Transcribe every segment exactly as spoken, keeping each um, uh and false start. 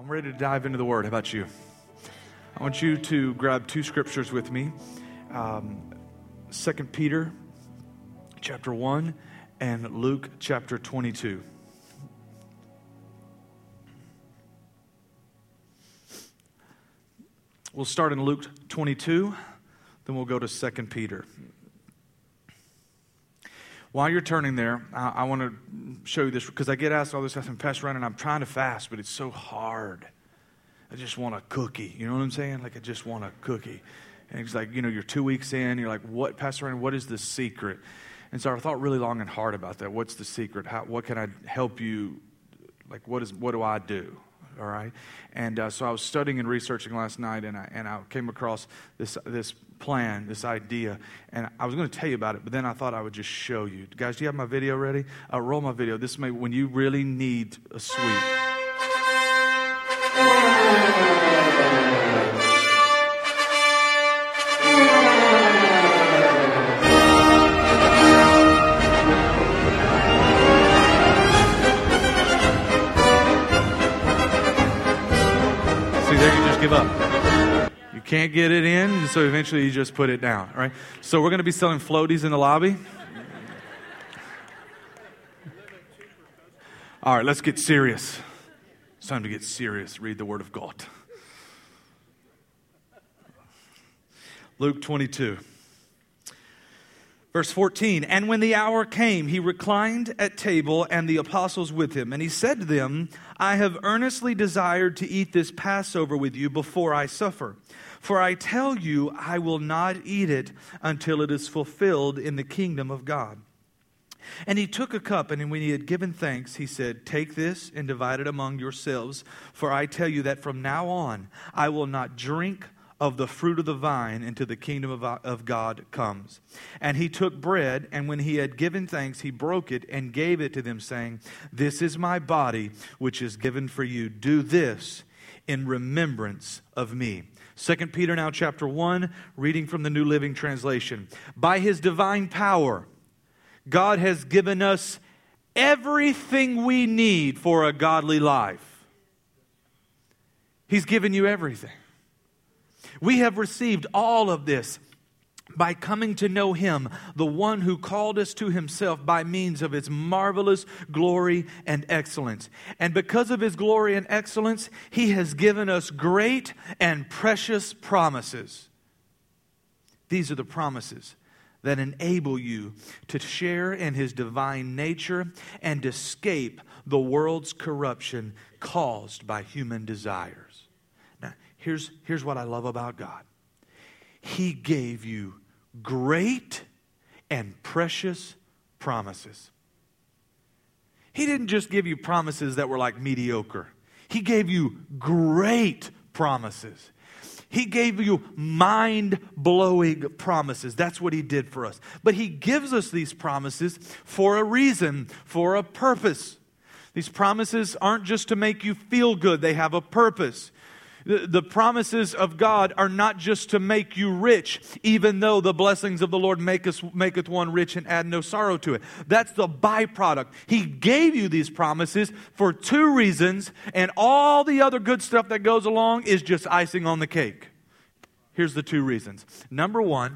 I'm ready to dive into the Word. How about you? I want you to grab two scriptures with me. Um, Second Peter chapter one and Luke chapter twenty-two. We'll start in Luke twenty-two, then we'll go to Second Peter. While you're turning there, I, I want to show you this because I get asked all this stuff, and Pastor Ryan, and I'm trying to fast, but it's so hard. I just want a cookie. You know what I'm saying? Like, I just want a cookie. And it's like, you know, you're two weeks in, you're like, what, Pastor Ryan, what is the secret? And so I thought really long and hard about that. What's the secret? How, what can I help you? Like, what is, what do I do? All right, and uh, so I was studying and researching last night, and I and I came across this this plan, this idea, and I was going to tell you about it, but then I thought I would just show you. Guys, do you have my video ready? Uh, roll my video. This may when you really need a sweet. Give up. You can't get it in, so eventually you just put it down, all right? So we're going to be selling floaties in the lobby. All right, let's get serious. It's time to get serious. Read the Word of God. Luke twenty-two. Verse fourteen, and when the hour came, he reclined at table and the apostles with him. And he said to them, I have earnestly desired to eat this Passover with you before I suffer. For I tell you, I will not eat it until it is fulfilled in the kingdom of God. And he took a cup, and when he had given thanks, he said, take this and divide it among yourselves. For I tell you that from now on, I will not drink of the fruit of the vine until the kingdom of, of God comes. And he took bread, and when he had given thanks, he broke it and gave it to them, saying, this is my body, which is given for you. Do this in remembrance of me. Second Peter now, chapter one, reading from the New Living Translation. By his divine power, God has given us everything we need for a godly life. He's given you everything. We have received all of this by coming to know Him, the one who called us to Himself by means of His marvelous glory and excellence. And because of His glory and excellence, He has given us great and precious promises. These are the promises that enable you to share in His divine nature and escape the world's corruption caused by human desires. Here's, here's what I love about God. He gave you great and precious promises. He didn't just give you promises that were like mediocre. He gave you great promises. He gave you mind-blowing promises. That's what He did for us. But He gives us these promises for a reason, for a purpose. These promises aren't just to make you feel good. They have a purpose. The, the promises of God are not just to make you rich, even though the blessings of the Lord make us, maketh one rich and add no sorrow to it. That's the byproduct. He gave you these promises for two reasons, and all the other good stuff that goes along is just icing on the cake. Here's the two reasons. Number one,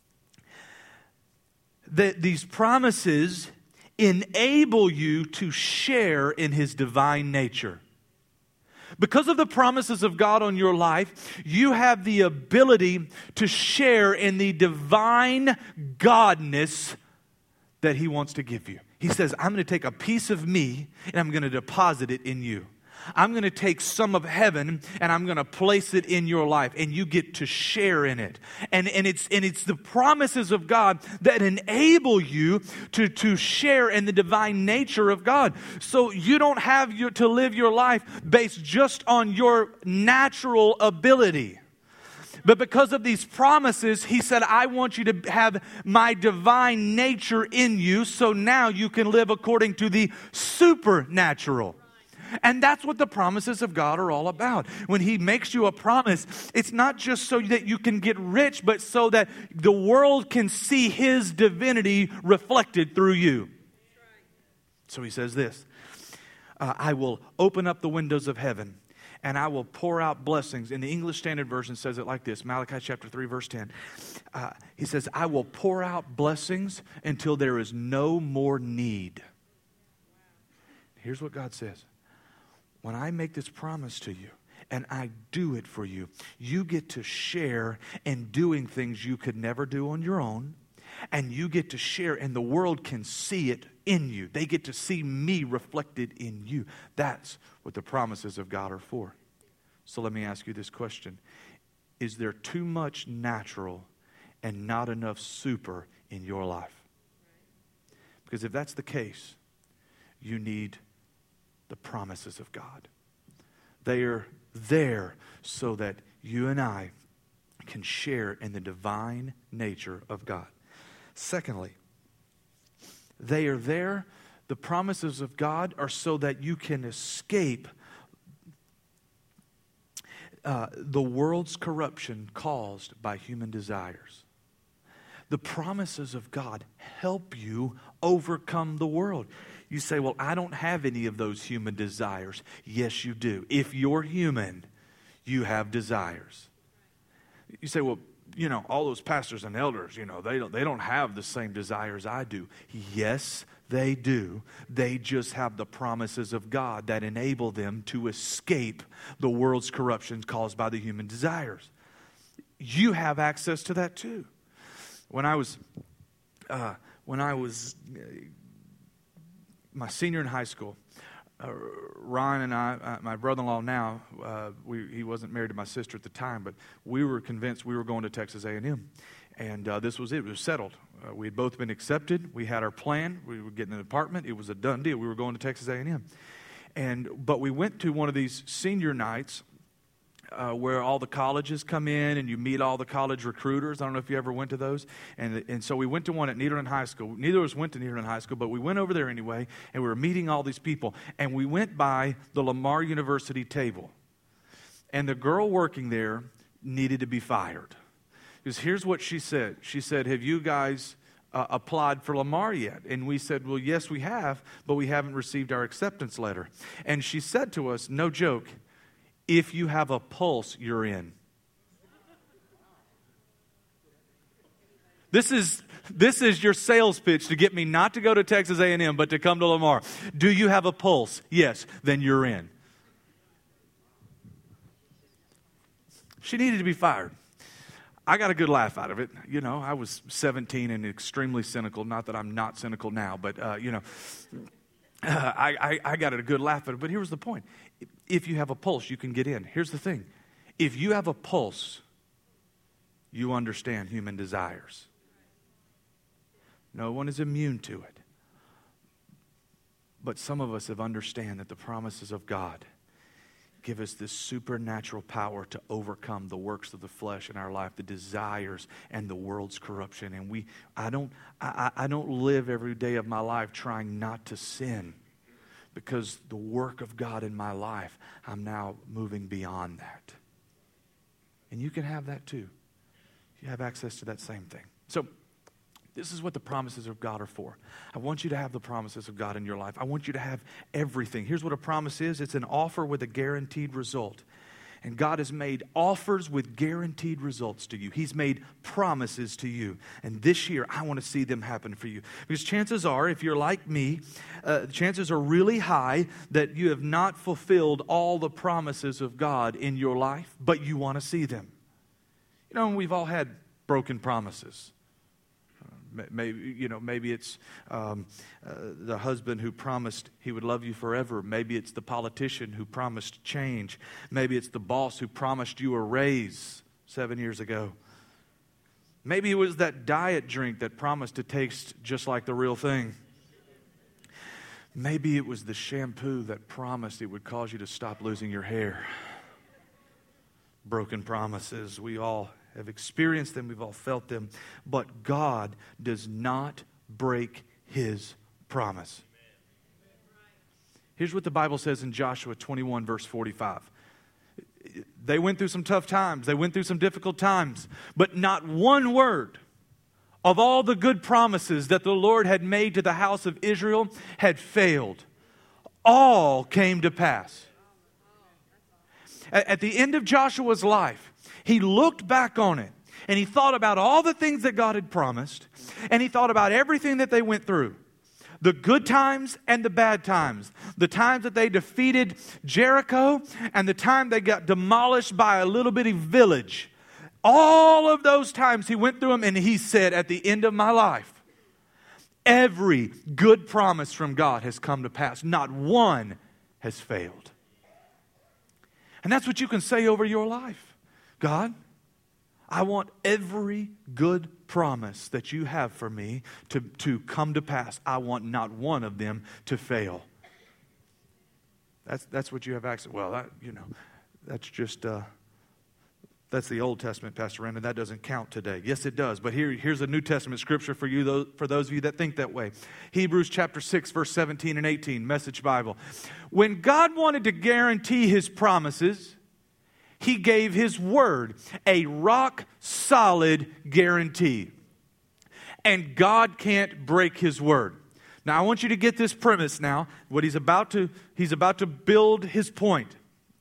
that these promises enable you to share in His divine nature. Because of the promises of God on your life, you have the ability to share in the divine godness that He wants to give you. He says, I'm going to take a piece of me and I'm going to deposit it in you. I'm going to take some of heaven and I'm going to place it in your life, and you get to share in it. And, and, it's, and it's the promises of God that enable you to, to share in the divine nature of God. So you don't have your, to live your life based just on your natural ability. But because of these promises, He said, I want you to have my divine nature in you, so now you can live according to the supernatural. And that's what the promises of God are all about. When He makes you a promise, it's not just so that you can get rich, but so that the world can see His divinity reflected through you. So He says this, uh, I will open up the windows of heaven and I will pour out blessings. In the English Standard Version says it like this, Malachi chapter three, verse ten. Uh, he says, I will pour out blessings until there is no more need. Here's what God says. When I make this promise to you, and I do it for you, you get to share in doing things you could never do on your own. And you get to share, and the world can see it in you. They get to see me reflected in you. That's what the promises of God are for. So let me ask you this question. Is there too much natural and not enough super in your life? Because if that's the case, you need the promises of God. They are there so that you and I can share in the divine nature of God. Secondly, they are there, the promises of God are so that you can escape uh, the world's corruption caused by human desires. The promises of God help you overcome the world. You say, well, I don't have any of those human desires. Yes, you do. If you're human, you have desires. You say, well, you know, all those pastors and elders, you know, they don't, they don't have the same desires I do. Yes, they do. They just have the promises of God that enable them to escape the world's corruption caused by the human desires. You have access to that too. When I was, uh, when I was uh, my senior in high school, Uh, Ryan and I, uh, my brother-in-law now, uh, we, he wasn't married to my sister at the time, but we were convinced we were going to Texas A and M. And uh, this was it. It was settled. Uh, we had both been accepted. We had our plan. We were getting an apartment. It was a done deal. We were going to Texas A and M. And, but we went to one of these senior nights Uh, where all the colleges come in and you meet all the college recruiters. I don't know if you ever went to those. And and so we went to one at Nederland High School. Neither of us went to Nederland High School, but we went over there anyway, and we were meeting all these people. And we went by the Lamar University table. And the girl working there needed to be fired. Because here's what she said. She said, have you guys uh, applied for Lamar yet? And we said, well, yes, we have, but we haven't received our acceptance letter. And she said to us, no joke, if you have a pulse, you're in. This is, this is your sales pitch to get me not to go to Texas A and M, but to come to Lamar. Do you have a pulse? Yes, then you're in. She needed to be fired. I got a good laugh out of it. You know, I was seventeen and extremely cynical. Not that I'm not cynical now, but, uh, you know, uh, I, I, I got a good laugh at it. But here was the point. If you have a pulse, you can get in. Here's the thing. If you have a pulse, you understand human desires. No one is immune to it. But some of us have understand that the promises of God give us this supernatural power to overcome the works of the flesh in our life, the desires and the world's corruption. And we, I don't, I, I don't live every day of my life trying not to sin. Because the work of God in my life, I'm now moving beyond that. And you can have that too. You have access to that same thing. So, this is what the promises of God are for. I want you to have the promises of God in your life. I want you to have everything. Here's what a promise is. It's an offer with a guaranteed result. And God has made offers with guaranteed results to you. He's made promises to you. And this year, I want to see them happen for you. Because chances are, if you're like me, uh, chances are really high that you have not fulfilled all the promises of God in your life, but you want to see them. You know, we've all had broken promises. Maybe, you know, maybe it's um, uh, the husband who promised he would love you forever. Maybe it's the politician who promised change. Maybe it's the boss who promised you a raise seven years ago. Maybe it was that diet drink that promised to taste just like the real thing. Maybe it was the shampoo that promised it would cause you to stop losing your hair. Broken promises. We all have experienced them, we've all felt them, but God does not break His promise. Here's what the Bible says in Joshua twenty-one, verse forty-five. They went through some tough times, they went through some difficult times, but not one word of all the good promises that the Lord had made to the house of Israel had failed. All came to pass. At, at the end of Joshua's life, he looked back on it and he thought about all the things that God had promised, and he thought about everything that they went through. The good times and the bad times. The times that they defeated Jericho and the time they got demolished by a little bitty village. All of those times he went through them, and he said, at the end of my life, every good promise from God has come to pass. Not one has failed. And that's what you can say over your life. God, I want every good promise that you have for me to, to come to pass. I want not one of them to fail. That's that's what you have access. Well, that, you know, that's just uh, that's the Old Testament, Pastor Brandon. That doesn't count today. Yes, it does. But here, here's a New Testament scripture for you, those, for those of you that think that way. Hebrews chapter six, verse seventeen and eighteen, Message Bible. When God wanted to guarantee His promises, He gave His word, a rock-solid guarantee. And God can't break His word. Now, I want you to get this premise now. What he's about to, he's about to build his point.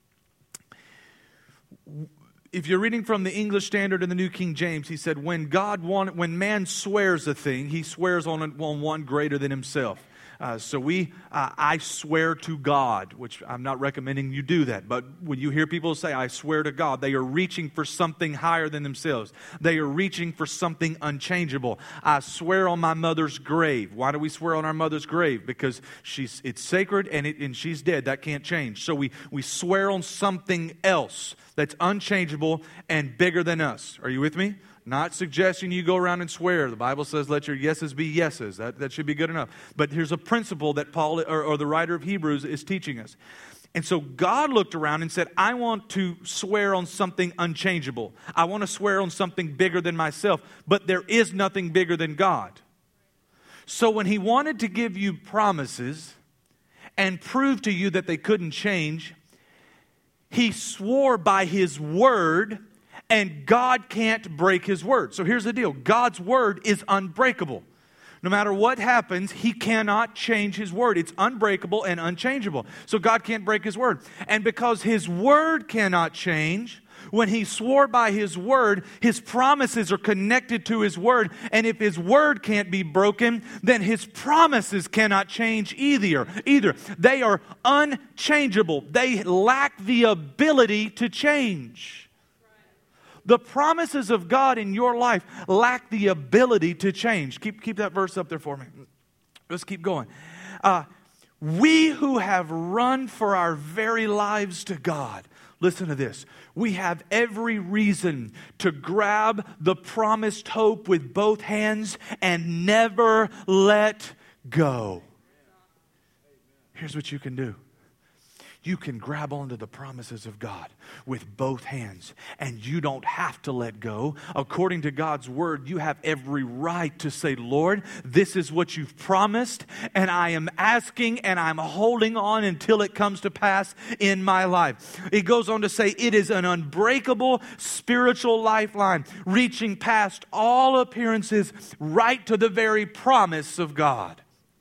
If you're reading from the English Standard and the New King James, he said, when God wanted, when man swears a thing, he swears on, on one greater than himself. Uh, so we, uh, I swear to God, which I'm not recommending you do that. But when you hear people say, I swear to God, they are reaching for something higher than themselves. They are reaching for something unchangeable. I swear on my mother's grave. Why do we swear on our mother's grave? Because she's it's sacred and, it, and she's dead. That can't change. So we, we swear on something else that's unchangeable and bigger than us. Are you with me? Not suggesting you go around and swear. The Bible says let your yeses be yeses. That, that should be good enough. But here's a principle that Paul or, or the writer of Hebrews is teaching us. And so God looked around and said, I want to swear on something unchangeable. I want to swear on something bigger than myself. But there is nothing bigger than God. So when He wanted to give you promises and prove to you that they couldn't change, He swore by His word. And God can't break His word. So here's the deal. God's word is unbreakable. No matter what happens, He cannot change His word. It's unbreakable and unchangeable. So God can't break His word. And because His word cannot change, when He swore by His word, His promises are connected to His word. And if His word can't be broken, then His promises cannot change either. Either. They are unchangeable. They lack the ability to change. The promises of God in your life lack the ability to change. Keep, keep that verse up there for me. Let's keep going. Uh, we who have run for our very lives to God. Listen to this. We have every reason to grab the promised hope with both hands and never let go. Here's what you can do. You can grab onto the promises of God with both hands, and you don't have to let go. According to God's word, you have every right to say, Lord, this is what you've promised, and I am asking and I'm holding on until it comes to pass in my life. It goes on to say it is an unbreakable spiritual lifeline, reaching past all appearances right to the very promise of God.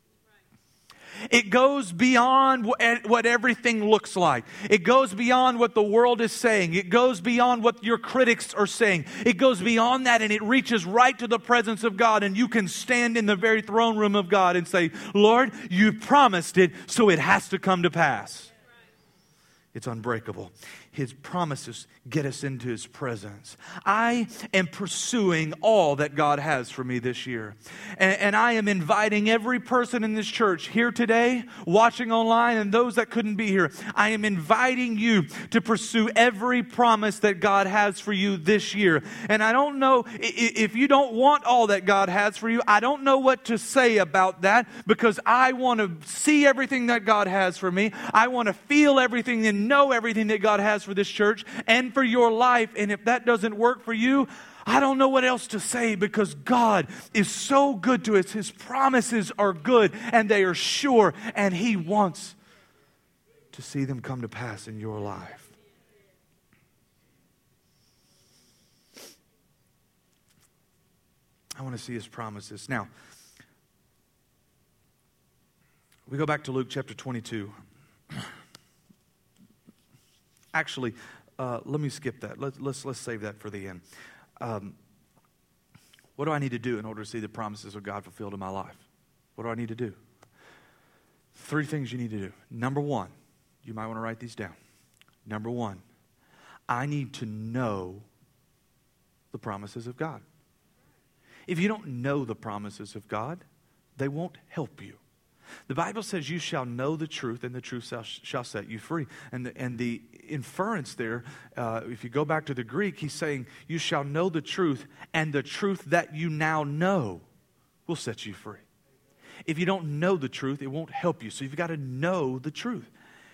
It goes beyond what everything looks like. It goes beyond what the world is saying. It goes beyond what your critics are saying. It goes beyond that, and it reaches right to the presence of God. And you can stand in the very throne room of God and say, Lord, you promised it, so it has to come to pass. It's unbreakable. His promises get us into His presence. I am pursuing all that God has for me this year. And, and I am inviting every person in this church here today, watching online, and those that couldn't be here. I am inviting you to pursue every promise that God has for you this year. And I don't know, if you don't want all that God has for you, I don't know what to say about that, because I want to see everything that God has for me. I want to feel everything and know everything that God has for this church and for your life. And if that doesn't work for you, I don't know what else to say, because God is so good to us. His promises are good and they are sure, and He wants to see them come to pass in your life. I want to see His promises. Now, we go back to Luke chapter twenty-two. Actually, uh, let me skip that. Let's, let's, let's save that for the end. Um, what do I need to do in order to see the promises of God fulfilled in my life? What do I need to do? Three things you need to do. Number one, you might want to write these down. Number one, I need to know the promises of God. If you don't know the promises of God, they won't help you. The Bible says you shall know the truth, and the truth shall, shall set you free. And the, and the inference there, uh, if you go back to the Greek, he's saying you shall know the truth, and the truth that you now know will set you free. If you don't know the truth, it won't help you. So you've got to know the truth.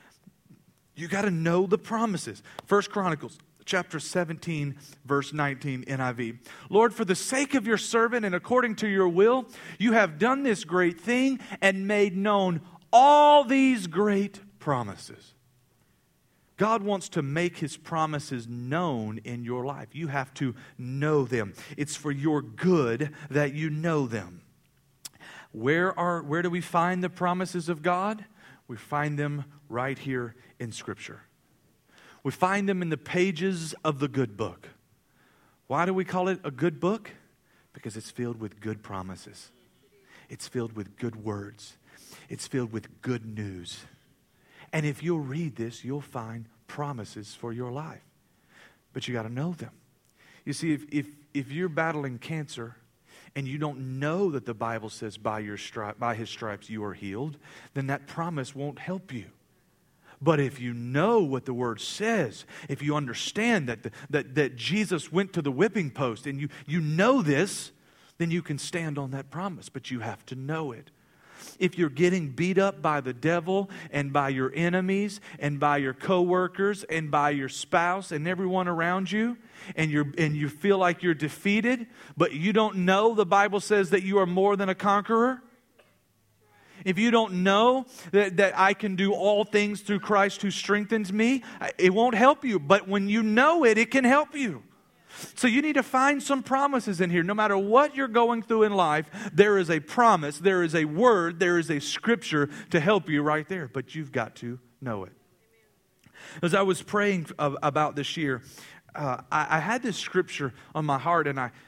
You've got to know the promises. First Chronicles chapter seventeen, verse nineteen, N I V. Lord, for the sake of your servant and according to your will, you have done this great thing and made known all these great promises. God wants to make His promises known in your life. You have to know them. It's for your good that you know them. Where are, where do we find the promises of God? We find them right here in Scripture. We find them in the pages of the good book. Why do we call it a good book? Because it's filled with good promises. It's filled with good words. It's filled with good news. And if you'll read this, you'll find promises for your life. But you got to know them. You see, if, if, if you're battling cancer and you don't know that the Bible says by, your stri- by His stripes you are healed, then that promise won't help you. But if you know what the Word says, if you understand that, the, that, that Jesus went to the whipping post and you, you know this, then you can stand on that promise. But you have to know it. If you're getting beat up by the devil and by your enemies and by your coworkers and by your spouse and everyone around you, and you're and you feel like you're defeated, but you don't know the Bible says that you are more than a conqueror. If you don't know that, that I can do all things through Christ who strengthens me, it won't help you. But when you know it, it can help you. So you need to find some promises in here. No matter what you're going through in life, there is a promise, there is a word, there is a scripture to help you right there. But you've got to know it. As I was praying about this year, uh, I, I had this scripture on my heart, and I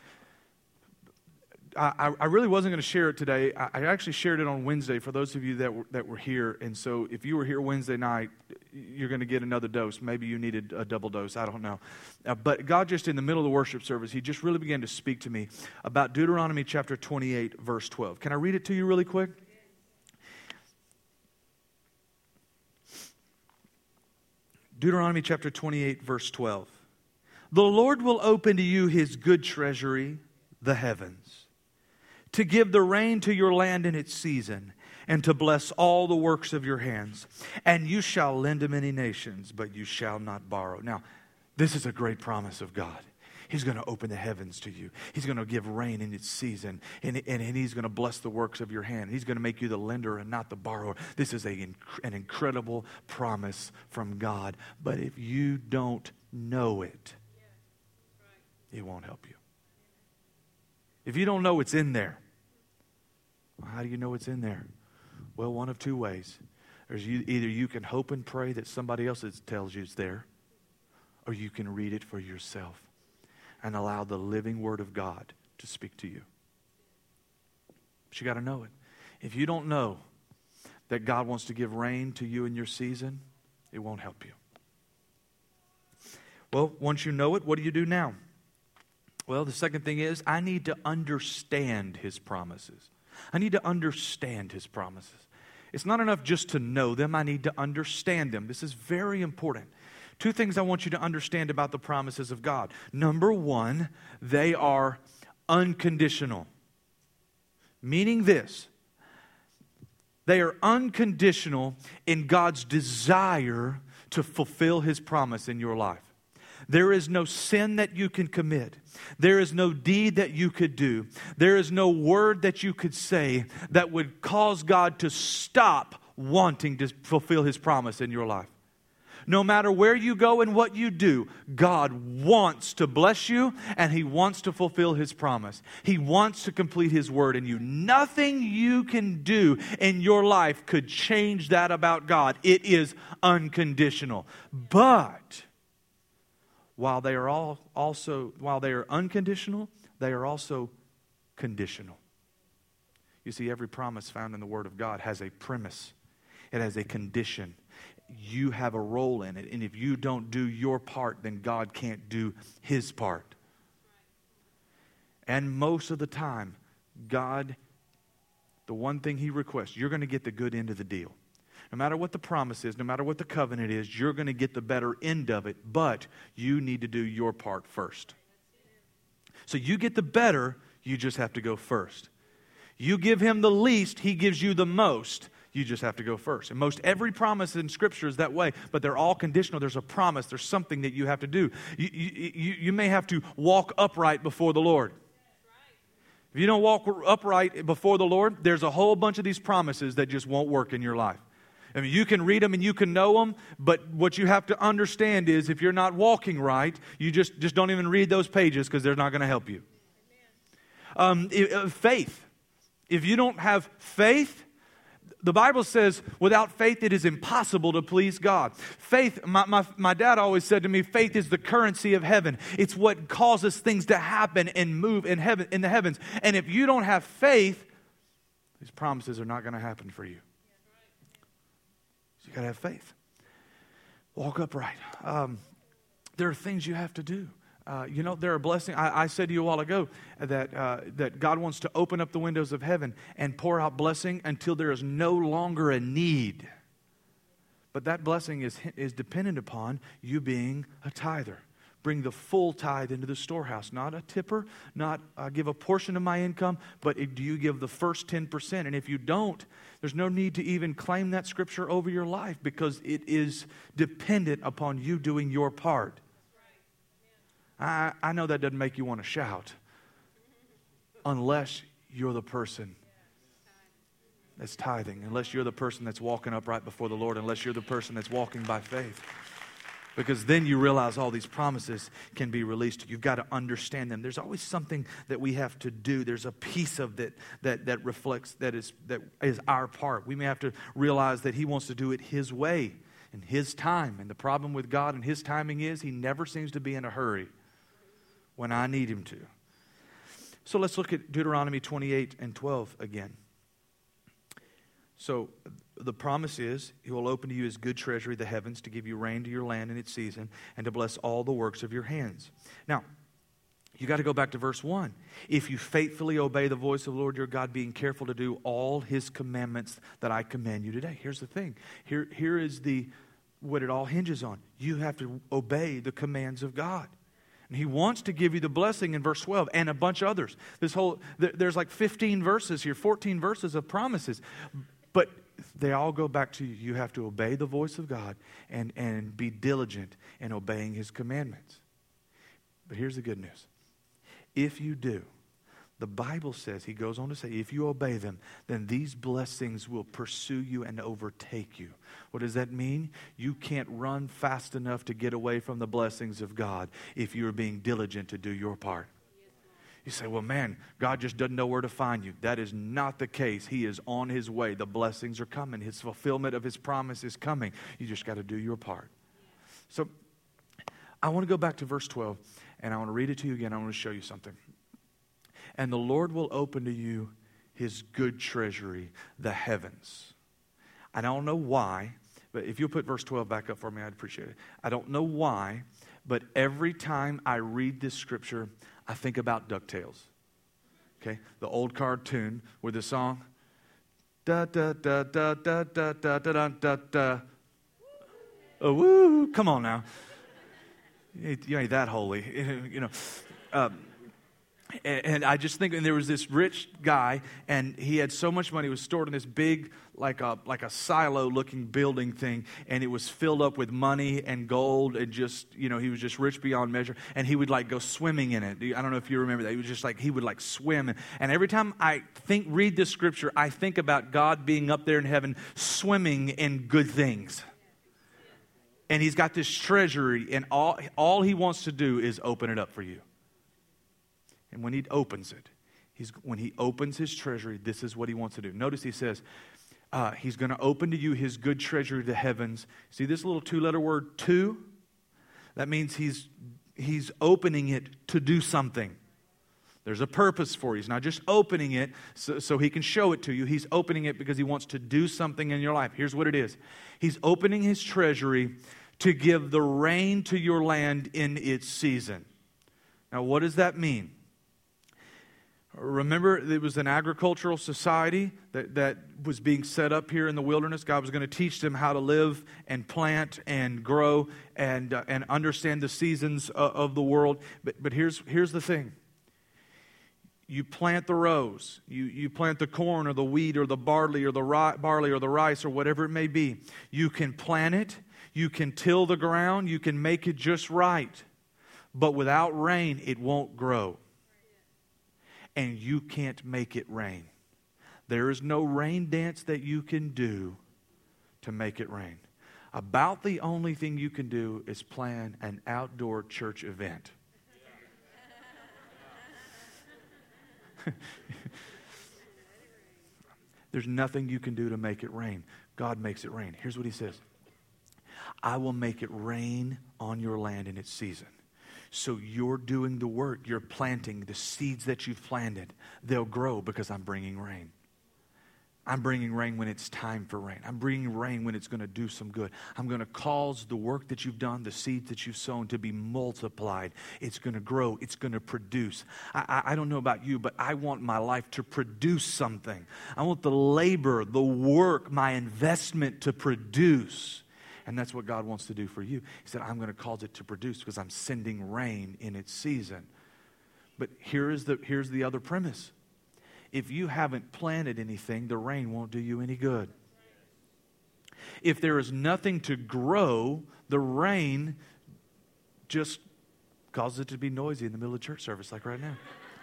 I, I really wasn't going to share it today. I, I actually shared it on Wednesday for those of you that were, that were here. And so if you were here Wednesday night, you're going to get another dose. Maybe you needed a double dose. I don't know. Uh, but God just in the middle of the worship service, He just really began to speak to me about Deuteronomy chapter twenty-eight, verse twelve. Can I read it to you really quick? Deuteronomy chapter twenty-eight, verse twelve. The Lord will open to you His good treasury, the heavens, to give the rain to your land in its season, and to bless all the works of your hands. And you shall lend to many nations, but you shall not borrow. Now, this is a great promise of God. He's going to open the heavens to you. He's going to give rain in its season, and, and, and He's going to bless the works of your hand. He's going to make you the lender and not the borrower. This is a, an incredible promise from God. But if you don't know it, it won't help you. If you don't know it's in there, well, how do you know it's in there? Well, one of two ways. There's you, either you can hope and pray that somebody else tells you it's there, or you can read it for yourself and allow the living Word of God to speak to you. But you got to know it. If you don't know that God wants to give rain to you in your season, it won't help you. Well, once you know it, what do you do now? Well, the second thing is I need to understand His promises. I need to understand His promises. It's not enough just to know them. I need to understand them. This is very important. Two things I want you to understand about the promises of God. Number one, they are unconditional. Meaning this, they are unconditional in God's desire to fulfill His promise in your life. There is no sin that you can commit. There is no deed that you could do. There is no word that you could say that would cause God to stop wanting to fulfill His promise in your life. No matter where you go and what you do, God wants to bless you and He wants to fulfill His promise. He wants to complete His word in you. Nothing you can do in your life could change that about God. It is unconditional. But while they are all also, while they are unconditional, they are also conditional. You see, every promise found in the Word of God has a premise. It has a condition. You have a role in it. And if you don't do your part, then God can't do His part. And most of the time, God, the one thing He requests, you're going to get the good end of the deal. No matter what the promise is, no matter what the covenant is, you're going to get the better end of it. But you need to do your part first. So you get the better, you just have to go first. You give Him the least, He gives you the most. You just have to go first. And most every promise in Scripture is that way, but they're all conditional. There's a promise. There's something that you have to do. You, you, you, you may have to walk upright before the Lord. If you don't walk upright before the Lord, there's a whole bunch of these promises that just won't work in your life. I mean, you can read them and you can know them, but what you have to understand is if you're not walking right, you just, just don't even read those pages because they're not going to help you. Um, faith. If you don't have faith, the Bible says, without faith it is impossible to please God. Faith, my, my, my dad always said to me, faith is the currency of heaven. It's what causes things to happen and move in heaven, in the heavens. And if you don't have faith, these promises are not going to happen for you. So you got to have faith. Walk upright. Um, there are things you have to do. Uh, you know, there are blessings. I, I said to you a while ago that uh, that God wants to open up the windows of heaven and pour out blessing until there is no longer a need. But that blessing is, is dependent upon you being a tither. Bring the full tithe into the storehouse, not a tipper, not uh, give a portion of my income, but it, do you give the first ten percent? And if you don't, there's no need to even claim that scripture over your life because it is dependent upon you doing your part. I, I know that doesn't make you want to shout unless you're the person that's tithing, unless you're the person that's walking upright before the Lord, unless you're the person that's walking by faith. Because then you realize all these promises can be released. You've got to understand them. There's always something that we have to do. There's a piece of that that that reflects, that is that is our part. We may have to realize that He wants to do it His way, in His time. And the problem with God and His timing is He never seems to be in a hurry when I need Him to. So let's look at Deuteronomy twenty-eight and twelve again. So the promise is He will open to you His good treasury, the heavens, to give you rain to your land in its season, and to bless all the works of your hands. Now, you got to go back to verse one. If you faithfully obey the voice of the Lord your God, being careful to do all His commandments that I command you today. Here's the thing. Here, here is the what it all hinges on. You have to obey the commands of God. And He wants to give you the blessing in verse twelve and a bunch of others. This whole there's like fifteen verses here, fourteen verses of promises. But they all go back to you. You have to obey the voice of God and, and be diligent in obeying His commandments. But here's the good news. If you do, the Bible says, He goes on to say, if you obey them, then these blessings will pursue you and overtake you. What does that mean? You can't run fast enough to get away from the blessings of God if you're being diligent to do your part. You say, well, man, God just doesn't know where to find you. That is not the case. He is on His way. The blessings are coming. His fulfillment of His promise is coming. You just got to do your part. So I want to go back to verse twelve, and I want to read it to you again. I want to show you something. And the Lord will open to you His good treasury, the heavens. I don't know why, but if you'll put verse twelve back up for me, I'd appreciate it. I don't know why, but every time I read this scripture, I think about DuckTales. Okay, the old cartoon with the song, da da da da da da da da da da. Oh, woo! Come on now, you ain't that holy, you know. Um, And I just think, and there was this rich guy, and he had so much money. It was stored in this big, like a like a silo-looking building thing, and it was filled up with money and gold, and just, you know, he was just rich beyond measure. And he would like go swimming in it. I don't know if you remember that. He was just like, he would like swim. And every time I think, read this scripture, I think about God being up there in heaven, swimming in good things. And He's got this treasury, and all all He wants to do is open it up for you. And when He opens it, he's, when He opens His treasury, this is what He wants to do. Notice He says, uh, He's going to open to you His good treasury, the heavens. See this little two-letter word, to? That means He's He's opening it to do something. There's a purpose for it. He's not just opening it so, so He can show it to you. He's opening it because He wants to do something in your life. Here's what it is. He's opening His treasury to give the rain to your land in its season. Now, what does that mean? Remember, it was an agricultural society that, that was being set up here in the wilderness. God was going to teach them how to live and plant and grow and uh, and understand the seasons of, of the world. But but here's here's the thing. You plant the rows, you you plant the corn or the wheat or the barley or the ri- barley or the rice or whatever it may be. You can plant it, you can till the ground, you can make it just right. But without rain, it won't grow. And you can't make it rain. There is no rain dance that you can do to make it rain. About the only thing you can do is plan an outdoor church event. There's nothing you can do to make it rain. God makes it rain. Here's what He says. I will make it rain on your land in its season. So you're doing the work. You're planting the seeds that you've planted. They'll grow because I'm bringing rain. I'm bringing rain when it's time for rain. I'm bringing rain when it's going to do some good. I'm going to cause the work that you've done, the seeds that you've sown, to be multiplied. It's going to grow. It's going to produce. I, I, I don't know about you, but I want my life to produce something. I want the labor, the work, my investment to produce. And that's what God wants to do for you. He said, I'm going to cause it to produce because I'm sending rain in its season. But here is the, here's the other premise. If you haven't planted anything, the rain won't do you any good. If there is nothing to grow, the rain just causes it to be noisy in the middle of church service like right now.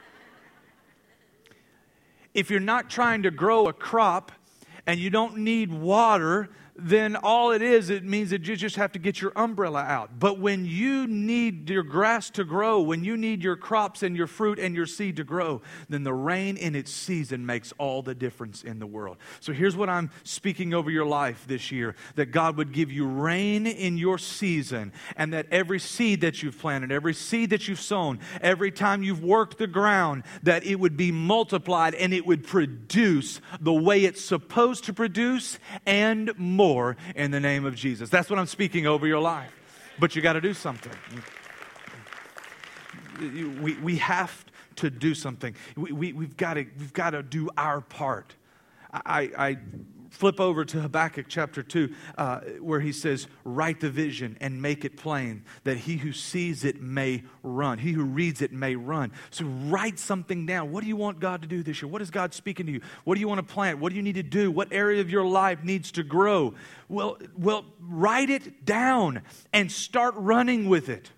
If you're not trying to grow a crop and you don't need water, then all it is, it means that you just have to get your umbrella out. But when you need your grass to grow, when you need your crops and your fruit and your seed to grow, then the rain in its season makes all the difference in the world. So here's what I'm speaking over your life this year, that God would give you rain in your season, and that every seed that you've planted, every seed that you've sown, every time you've worked the ground, that it would be multiplied and it would produce the way it's supposed to produce and more. In the name of Jesus. That's what I'm speaking over your life. But you got to do something. We, we have to do something. We, we, we've got to, we've got to do our part. I, I flip over to Habakkuk chapter two, uh, where he says, write the vision and make it plain, that he who sees it may run. He who reads it may run. So write something down. What do you want God to do this year? What is God speaking to you? What do you want to plant? What do you need to do? What area of your life needs to grow? Well, well, write it down and start running with it.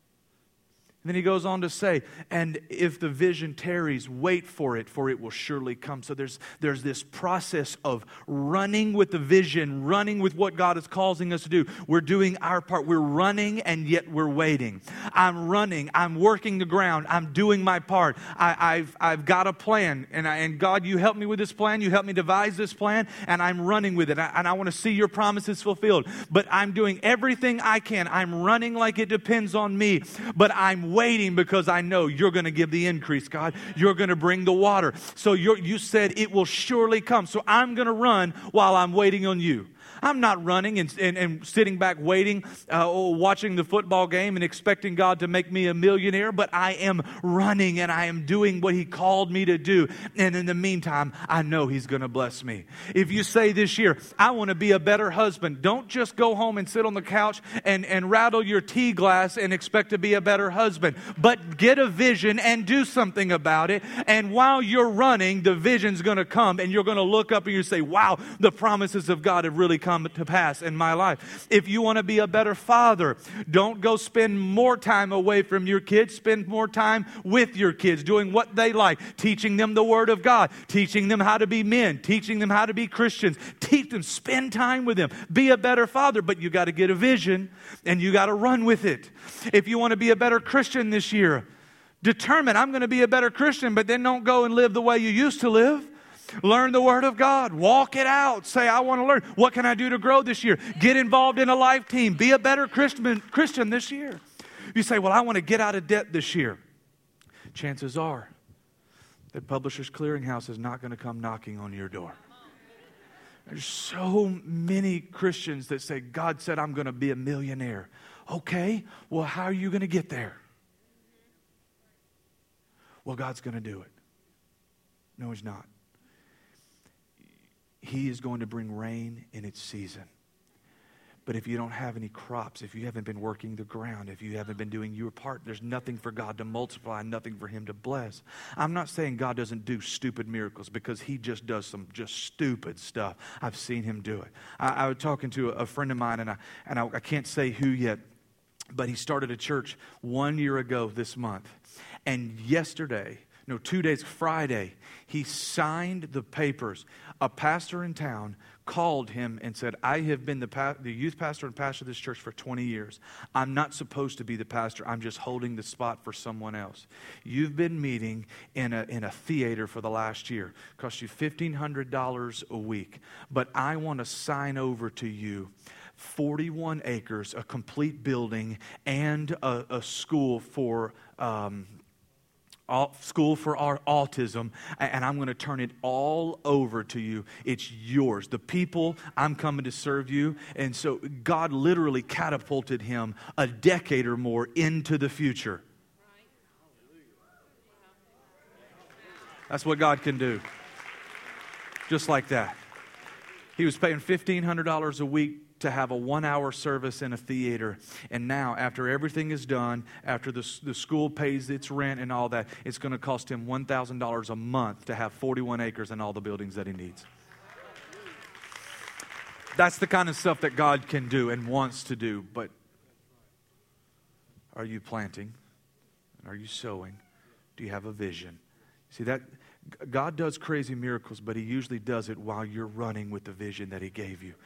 And then he goes on to say, and if the vision tarries, wait for it, for it will surely come. So there's there's this process of running with the vision, running with what God is causing us to do. We're doing our part. We're running, and yet we're waiting. I'm running. I'm working the ground. I'm doing my part. I, I've I've got a plan, and I, and God, you help me with this plan. You help me devise this plan, and I'm running with it. I, and I want to see your promises fulfilled. But I'm doing everything I can. I'm running like it depends on me. But I'm waiting because I know you're going to give the increase, God. You're going to bring the water. So you're, you said it will surely come. So I'm going to run while I'm waiting on you. I'm not running and, and, and sitting back waiting, uh, or watching the football game and expecting God to make me a millionaire, but I am running and I am doing what He called me to do. And in the meantime, I know He's going to bless me. If you say this year, I want to be a better husband, don't just go home and sit on the couch and, and rattle your tea glass and expect to be a better husband, but get a vision and do something about it. And while you're running, the vision's going to come and you're going to look up and you say, wow, the promises of God have really come to pass in my life. If you want to be a better father, don't go spend more time away from your kids. Spend more time with your kids, doing what they like, teaching them the Word of God, teaching them how to be men, teaching them how to be Christians. Teach them, spend time with them. Be a better father, but you got to get a vision and you got to run with it. If you want to be a better Christian this year, determine, I'm going to be a better Christian, but then don't go and live the way you used to live. Learn the Word of God. Walk it out. Say, I want to learn. What can I do to grow this year? Get involved in a life team. Be a better Christian, Christian this year. You say, well, I want to get out of debt this year. Chances are that Publishers Clearinghouse is not going to come knocking on your door. There's so many Christians that say, God said I'm going to be a millionaire. Okay, well, how are you going to get there? Well, God's going to do it. No, He's not. He is going to bring rain in its season. But if you don't have any crops, if you haven't been working the ground, if you haven't been doing your part, there's nothing for God to multiply, nothing for Him to bless. I'm not saying God doesn't do stupid miracles, because He just does some just stupid stuff. I've seen Him do it. I, I was talking to a, a friend of mine, and I and I, I can't say who yet, but he started a church one year ago this month. And yesterday, no, two days, Friday, he signed the papers. A pastor in town called him and said, I have been the, pa- the youth pastor and pastor of this church for twenty years. I'm not supposed to be the pastor. I'm just holding the spot for someone else. You've been meeting in a, in a theater for the last year. It cost you fifteen hundred dollars a week. But I want to sign over to you forty-one acres, a complete building, and a, a school for... Um, school for our autism, and I'm going to turn it all over to you. It's yours. The people, I'm coming to serve you. And so God literally catapulted him a decade or more into the future. That's what God can do. Just like that. He was paying fifteen hundred dollars a week to have a one-hour service in a theater. And now, after everything is done, after the, the school pays its rent and all that, it's going to cost him one thousand dollars a month to have forty-one acres and all the buildings that he needs. That's the kind of stuff that God can do and wants to do. But are you planting? Are you sowing? Do you have a vision? See, that God does crazy miracles, but He usually does it while you're running with the vision that He gave you.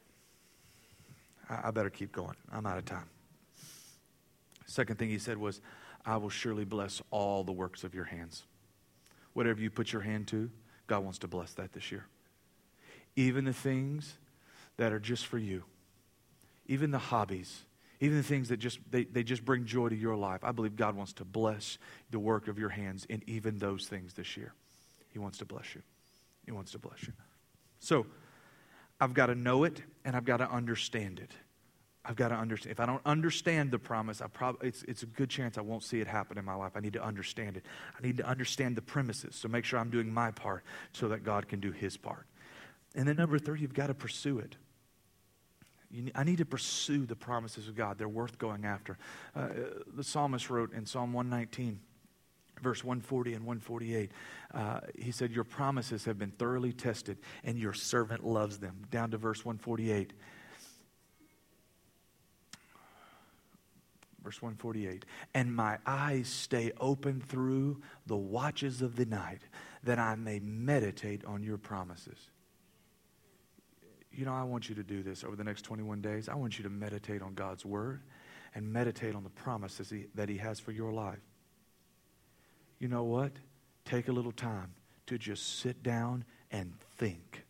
I better keep going. I'm out of time. Second thing He said was, I will surely bless all the works of your hands. Whatever you put your hand to, God wants to bless that this year. Even the things that are just for you. Even the hobbies. Even the things that just they, they just bring joy to your life. I believe God wants to bless the work of your hands in even those things this year. He wants to bless you. He wants to bless you. So, I've got to know it, and I've got to understand it. I've got to understand. If I don't understand the promise, I probably it's it's a good chance I won't see it happen in my life. I need to understand it. I need to understand the premises, so make sure I'm doing my part so that God can do His part. And then number three, you've got to pursue it. You, I need to pursue the promises of God. They're worth going after. Uh, the psalmist wrote in Psalm one nineteen, verse one forty and one forty-eight, uh, he said, your promises have been thoroughly tested, and your servant loves them. Down to verse one forty-eight. Verse one forty-eight, and my eyes stay open through the watches of the night, that I may meditate on your promises. You know, I want you to do this over the next twenty-one days. I want you to meditate on God's word and meditate on the promises he, that He has for your life. You know what? Take a little time to just sit down and think.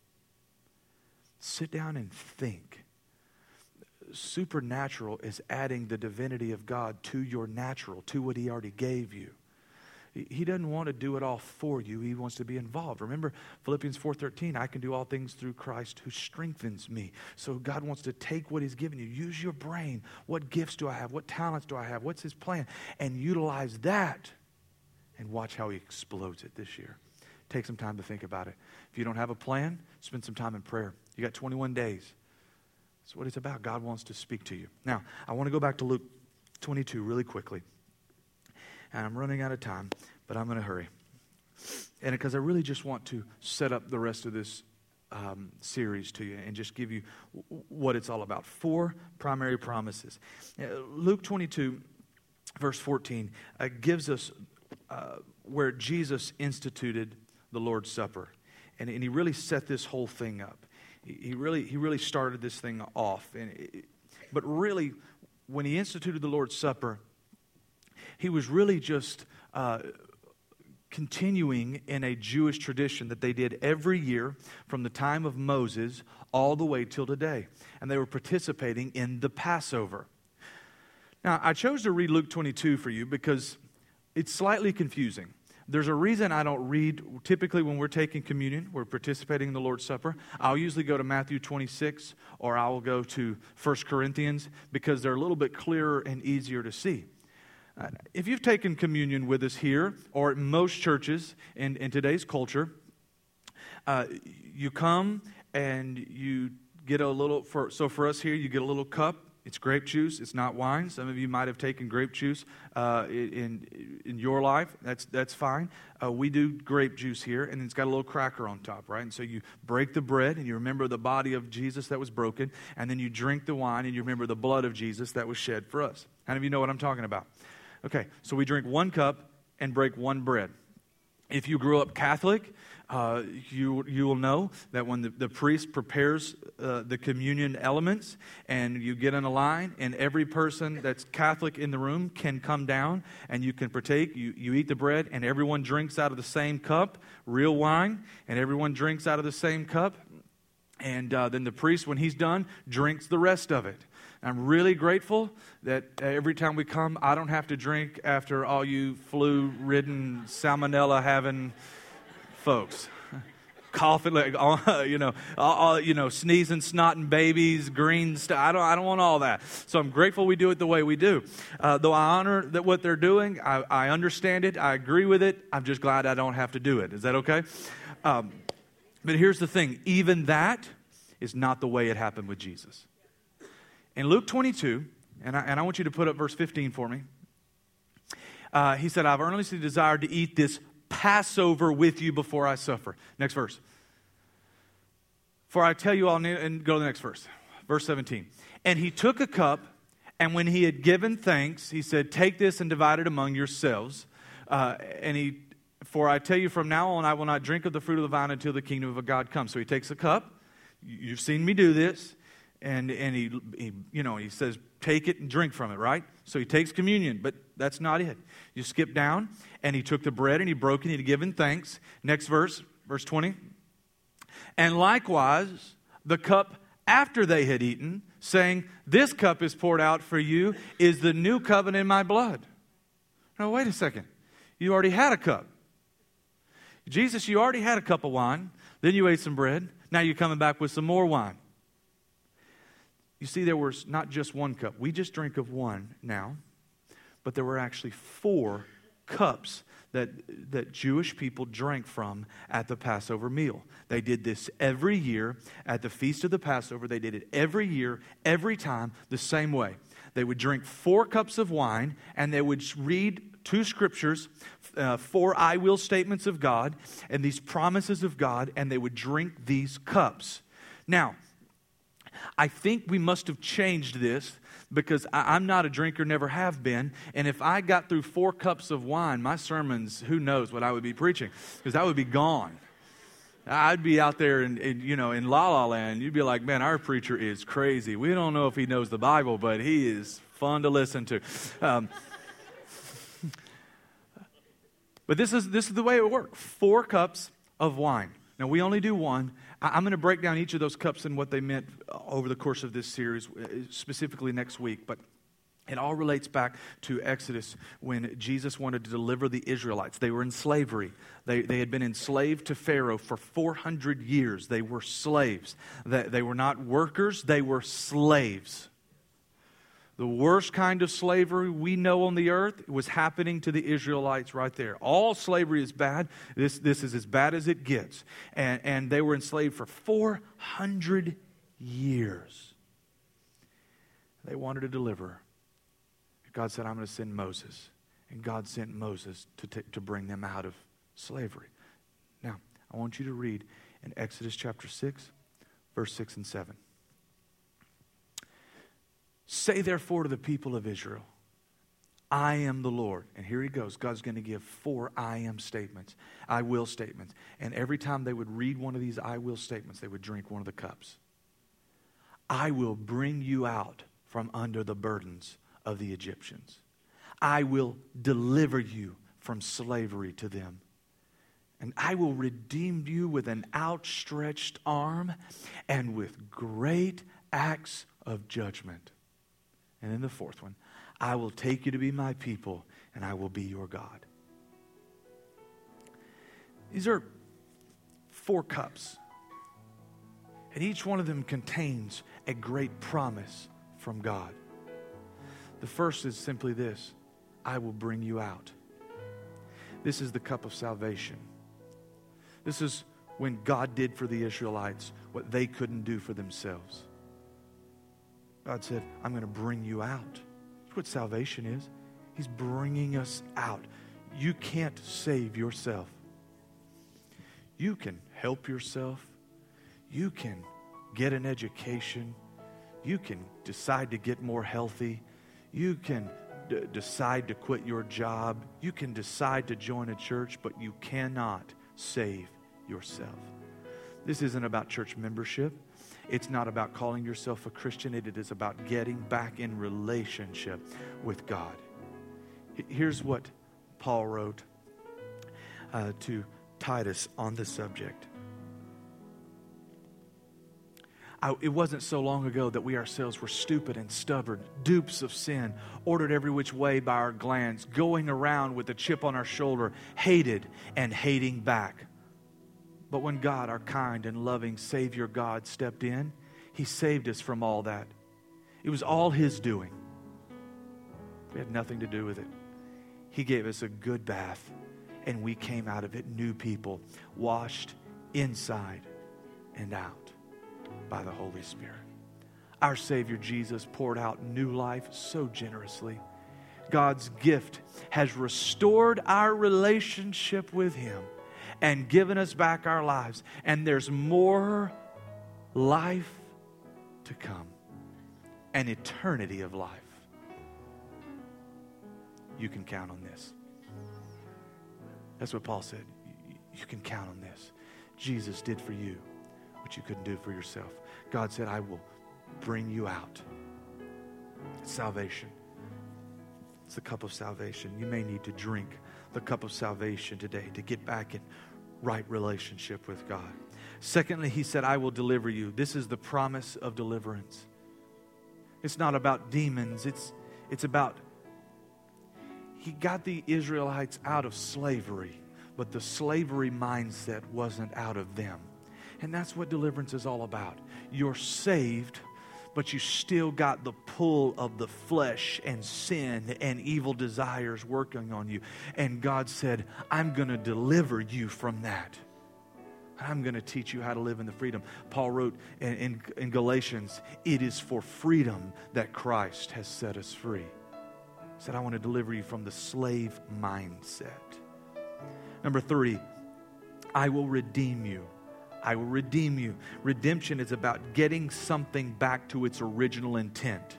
Sit down and think. Supernatural is adding the divinity of God to your natural, to what He already gave you. He doesn't want to do it all for you. He wants to be involved. Remember Philippians four thirteen, I can do all things through Christ who strengthens me. So God wants to take what He's given you. Use your brain. What gifts do I have? What talents do I have? What's His plan? And utilize that and watch how He explodes it this year. Take some time to think about it. If you don't have a plan, spend some time in prayer. You got twenty-one days. That's what it's about. God wants to speak to you. Now, I want to go back to Luke twenty-two really quickly. And I'm running out of time, but I'm going to hurry. And because I really just want to set up the rest of this um, series to you and just give you w- what it's all about. Four primary promises. Uh, Luke twenty-two, verse fourteen, uh, gives us uh, where Jesus instituted the Lord's Supper. And, and He really set this whole thing up. He, he really he really started this thing off. And it, but really, when He instituted the Lord's Supper, He was really just uh, continuing in a Jewish tradition that they did every year from the time of Moses all the way till today. And they were participating in the Passover. Now, I chose to read Luke twenty-two for you because it's slightly confusing. There's a reason I don't read, typically when we're taking communion, we're participating in the Lord's Supper, I'll usually go to Matthew twenty-six or I will go to First Corinthians because they're a little bit clearer and easier to see. Uh, if you've taken communion with us here or at most churches in, in today's culture, uh, you come and you get a little, for, so for us here, you get a little cup. It's grape juice. It's not wine. Some of you might have taken grape juice uh, in in your life. That's that's fine. Uh, we do grape juice here, and it's got a little cracker on top, right? And so you break the bread, and you remember the body of Jesus that was broken, and then you drink the wine, and you remember the blood of Jesus that was shed for us. How many of you know what I'm talking about? Okay, so we drink one cup and break one bread. If you grew up Catholic, uh, you you will know that when the, the priest prepares uh, the communion elements and you get in a line and every person that's Catholic in the room can come down and you can partake, you, you eat the bread and everyone drinks out of the same cup, real wine, and everyone drinks out of the same cup. And uh, then the priest, when he's done, drinks the rest of it. I'm really grateful that every time we come, I don't have to drink after all you flu-ridden, salmonella-having folks. Coughing, like, you know, all, you know, sneezing, snotting babies, green stuff. I don't, I don't want all that. So I'm grateful we do it the way we do. Uh, though I honor that what they're doing, I, I understand it, I agree with it. I'm just glad I don't have to do it. Is that okay? Um, but here's the thing: even that is not the way it happened with Jesus. In Luke twenty-two, and I, and I want you to put up verse fifteen for me. Uh, he said, I've earnestly desired to eat this Passover with you before I suffer. Next verse. For I tell you all, and go to the next verse. Verse seventeen. And he took a cup, and when he had given thanks, he said, take this and divide it among yourselves. Uh, and he, for I tell you, from now on, I will not drink of the fruit of the vine until the kingdom of God comes. So he takes a cup. You've seen me do this. And and he, he, you know, he says, take it and drink from it, right? So he takes communion, but that's not it. You skip down, and he took the bread, and he broke it, and he had given thanks. Next verse, verse twenty. And likewise, the cup after they had eaten, saying, this cup is poured out for you, is the new covenant in my blood. Now, wait a second. You already had a cup. Jesus, you already had a cup of wine. Then you ate some bread. Now you're coming back with some more wine. You see, there was not just one cup. We just drink of one now. But there were actually four cups that, that Jewish people drank from at the Passover meal. They did this every year at the Feast of the Passover. They did it every year, every time, the same way. They would drink four cups of wine, and they would read two scriptures, uh, four I will statements of God, and these promises of God, and they would drink these cups. Now, I think we must have changed this because I, I'm not a drinker, never have been. And if I got through four cups of wine, my sermons, who knows what I would be preaching, because I would be gone. I'd be out there in, in, you know, in La La Land. You'd be like, man, our preacher is crazy. We don't know if he knows the Bible, but he is fun to listen to. Um, but this is this is the way it works. Four cups of wine. Now, we only do one. I'm going to break down each of those cups and what they meant over the course of this series, specifically next week. But it all relates back to Exodus when Jesus wanted to deliver the Israelites. They were in slavery. They, they had been enslaved to Pharaoh for four hundred years. They were slaves. They, they were not workers. They were slaves. The worst kind of slavery we know on the earth was happening to the Israelites right there. All slavery is bad. This, this is as bad as it gets. And, and they were enslaved for four hundred years. They wanted a deliverer. God said, I'm going to send Moses. And God sent Moses to, t- to bring them out of slavery. Now, I want you to read in Exodus chapter six, verse six and seven. Say therefore to the people of Israel, I am the Lord. And here he goes. God's going to give four I am statements, I will statements. And every time they would read one of these I will statements, they would drink one of the cups. I will bring you out from under the burdens of the Egyptians. I will deliver you from slavery to them. And I will redeem you with an outstretched arm and with great acts of judgment. And then the fourth one, I will take you to be my people, and I will be your God. These are four cups. And each one of them contains a great promise from God. The first is simply this: I will bring you out. This is the cup of salvation. This is when God did for the Israelites what they couldn't do for themselves. God said, I'm going to bring you out. That's what salvation is. He's bringing us out. You can't save yourself. You can help yourself. You can get an education. You can decide to get more healthy. You can d- decide to quit your job. You can decide to join a church, but you cannot save yourself. This isn't about church membership. It's not about calling yourself a Christian. It is about getting back in relationship with God. Here's what Paul wrote uh, to Titus on this subject. I, it wasn't so long ago that we ourselves were stupid and stubborn, dupes of sin, ordered every which way by our glands, going around with a chip on our shoulder, hated and hating back. But when God, our kind and loving Savior God, stepped in, He saved us from all that. It was all His doing. We had nothing to do with it. He gave us a good bath, and we came out of it new people, washed inside and out by the Holy Spirit. Our Savior Jesus poured out new life so generously. God's gift has restored our relationship with Him and given us back our lives. And there's more life to come. An eternity of life. You can count on this. That's what Paul said. You can count on this. Jesus did for you what you couldn't do for yourself. God said, I will bring you out. It's salvation. It's the cup of salvation. You may need to drink the cup of salvation today to get back in right relationship with God. Secondly, He said, I will deliver you. This is the promise of deliverance. It's not about demons. It's, it's about, He got the Israelites out of slavery, but the slavery mindset wasn't out of them. And that's what deliverance is all about. You're saved, but you still got the pull of the flesh and sin and evil desires working on you. And God said, I'm going to deliver you from that. I'm going to teach you how to live in the freedom. Paul wrote in, in, in Galatians, it is for freedom that Christ has set us free. He said, I want to deliver you from the slave mindset. Number three, I will redeem you. I will redeem you. Redemption is about getting something back to its original intent.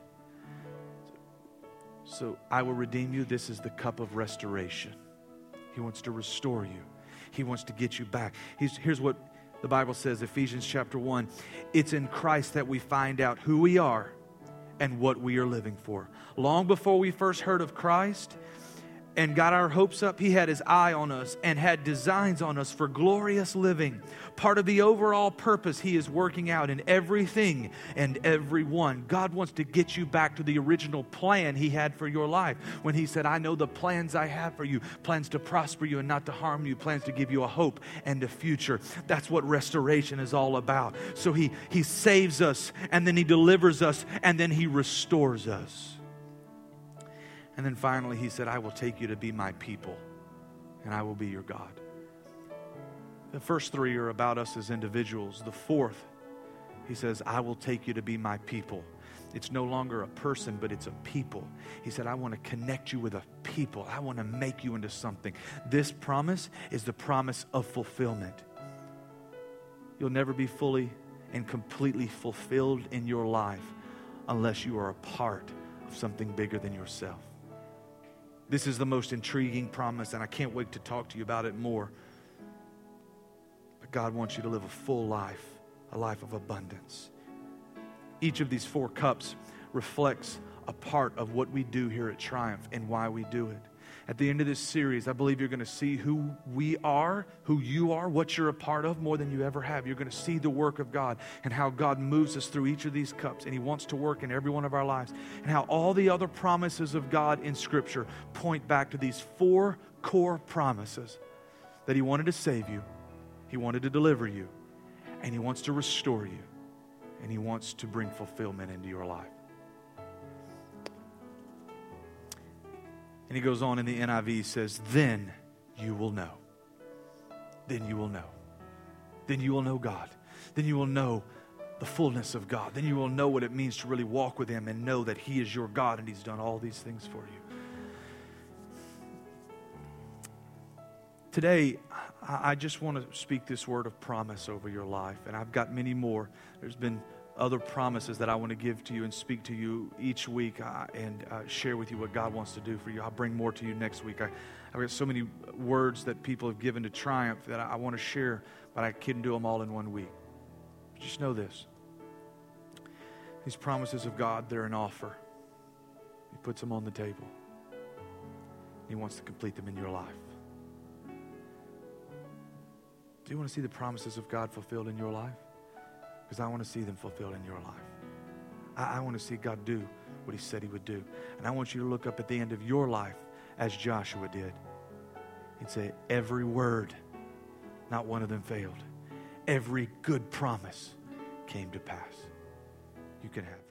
So I will redeem you. This is the cup of restoration. He wants to restore you. He wants to get you back. He's, here's what the Bible says, Ephesians chapter one. It's in Christ that we find out who we are and what we are living for. Long before we first heard of Christ and got our hopes up, He had His eye on us and had designs on us for glorious living. Part of the overall purpose He is working out in everything and everyone. God wants to get you back to the original plan He had for your life. When He said, I know the plans I have for you, plans to prosper you and not to harm you, plans to give you a hope and a future. That's what restoration is all about. So He, he saves us, and then He delivers us, and then He restores us. And then finally, He said, I will take you to be my people, and I will be your God. The first three are about us as individuals. The fourth, He says, I will take you to be my people. It's no longer a person, but it's a people. He said, I want to connect you with a people. I want to make you into something. This promise is the promise of fulfillment. You'll never be fully and completely fulfilled in your life unless you are a part of something bigger than yourself. This is the most intriguing promise, and I can't wait to talk to you about it more. But God wants you to live a full life, a life of abundance. Each of these four cups reflects a part of what we do here at Triumph and why we do it. At the end of this series, I believe you're going to see who we are, who you are, what you're a part of more than you ever have. You're going to see the work of God and how God moves us through each of these cups, and He wants to work in every one of our lives, and how all the other promises of God in Scripture point back to these four core promises: that He wanted to save you, He wanted to deliver you, and He wants to restore you, and He wants to bring fulfillment into your life. And he goes on in the N I V, says, then you will know. Then you will know. Then you will know God. Then you will know the fullness of God. Then you will know what it means to really walk with Him and know that He is your God and He's done all these things for you. Today, I just want to speak this word of promise over your life. And I've got many more. There's been other promises that I want to give to you and speak to you each week uh, and uh, share with you what God wants to do for you. I'll bring more to you next week. I, I've got so many words that people have given to Triumph that I, I want to share, but I couldn't do them all in one week. Just know this. These promises of God, they're an offer. He puts them on the table. He wants to complete them in your life. Do you want to see the promises of God fulfilled in your life? Because I want to see them fulfilled in your life. I, I want to see God do what He said He would do. And I want you to look up at the end of your life as Joshua did and say, every word, not one of them failed. Every good promise came to pass. You can have it.